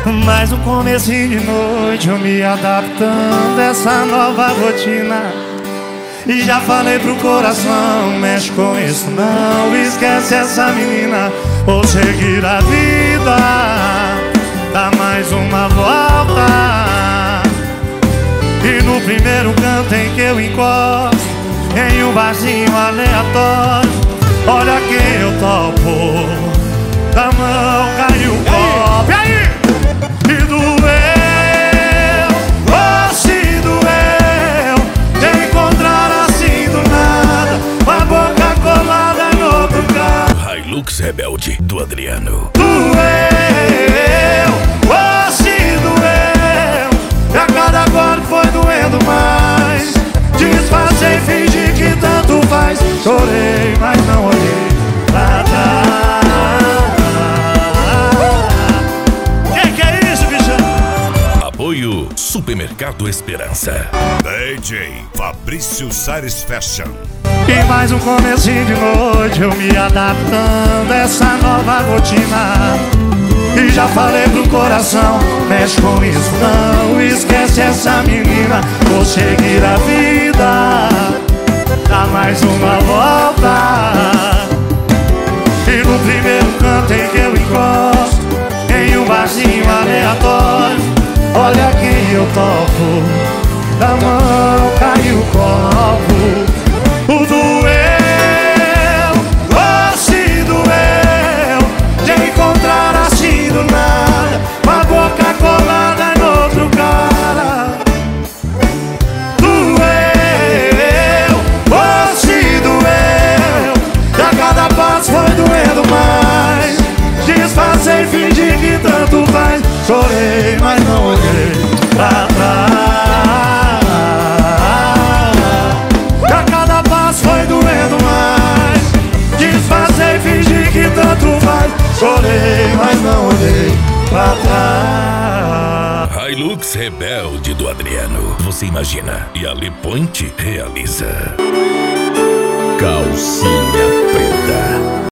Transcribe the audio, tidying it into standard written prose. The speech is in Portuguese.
Mais um comecinho de noite, eu me adaptando a essa nova rotina. E já falei pro coração, mexe com isso não, esquece essa menina, vou seguir a vida, dá mais uma volta. E no primeiro canto em que eu encosto, em um barzinho aleatório, olha quem eu topo, da mão caiu o copo. E aí? E doeu, oh se doeu, de encontrar assim do nada, uma boca colada em outro carro. Hilux Rebelde, do Adriano. Doeu, oh se doeu, e a cada golpe foi doendo mais. Disfarcei, fingi que tanto faz, chorei, mas não olhei pra trás. Apoio Supermercado Esperança. DJ Fabrício Sares Fashion. E mais um comecinho de noite, eu me adaptando a essa nova rotina. E já falei pro coração, mexe com isso não, esquece essa menina, vou seguir a vida, dá mais uma volta. E no primeiro canto em que eu encosto, em um barzinho aleatório, olha quem eu topo, da mão caiu o copo. O doeu, oh se doeu, de encontrar assim do nada, uma boca colada em outro cara. Doeu, oh se doeu, e a cada passo foi doendo mais. Disfarcei, fingi que tanto faz, chorei, mas não olhei pra trás. E a cada passo foi doendo mais. Disfarcei, fingi que tanto faz, chorei, mas não olhei pra trás. Hilux Rebelde, do Adriano. Você imagina e a Le Point realiza. Calcinha Preta.